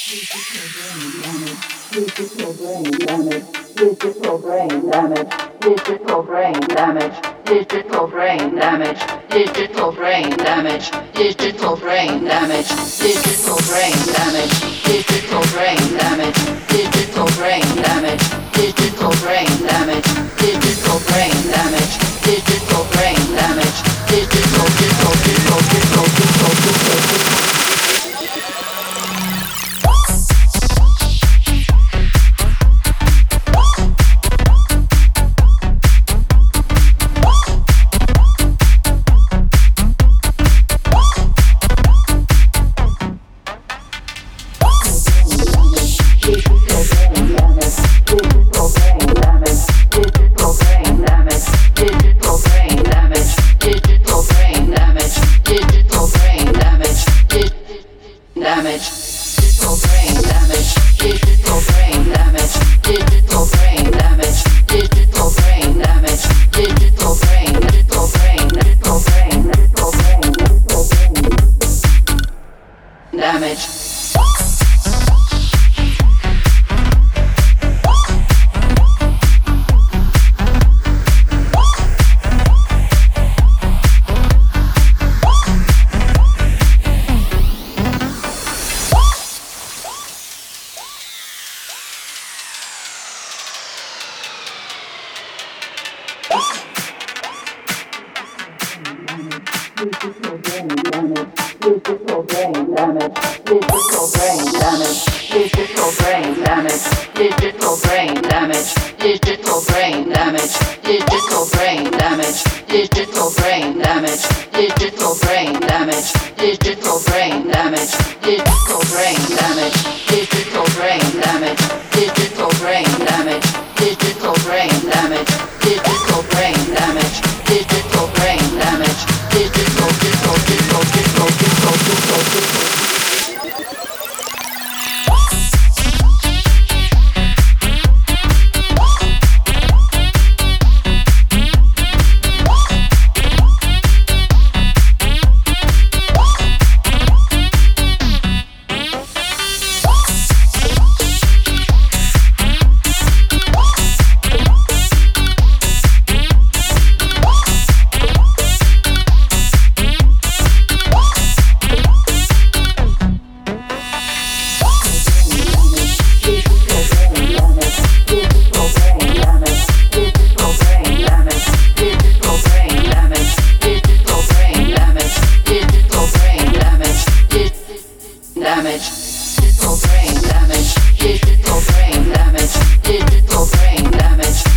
Digital brain damage, digital brain damage, digital brain damage, digital brain damage, digital brain damage, digital brain damage, digital brain damage, digital brain damage, digital brain damage, digital brain damage, digital brain damage, digital brain damage, digital. Digital brain damage, digital brain damage, digital brain damage, digital brain damage, digital brain damage, digital brain damage, digital brain damage, digital brain damage, digital brain damage, digital brain damage, digital brain damage, digital brain damage, digital brain damage, digital brain damage, digital brain damage, digital brain damage, digital. Damage, digital brain damage, digital brain damage, digital brain damage.